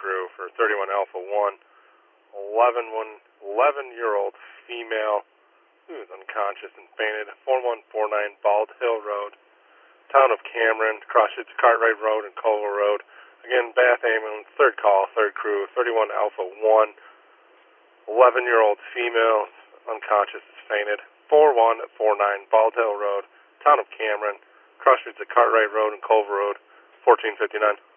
crew for 31 Alpha 1, 11-year-old female who is unconscious and fainted, 4149 Bald Hill Road, town of Cameron, crossroads Cartwright Road and Culver Road. Again, Bath Ambulance, third call, third crew, 31 Alpha 1, 11-year-old female, unconscious, is fainted, 4149 Bald Hill Road, town of Cameron, crossroads at Cartwright Road and Culver Road, 1459.